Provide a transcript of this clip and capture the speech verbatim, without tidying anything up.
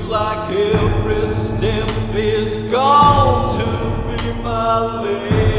like every step is gone to be my lady.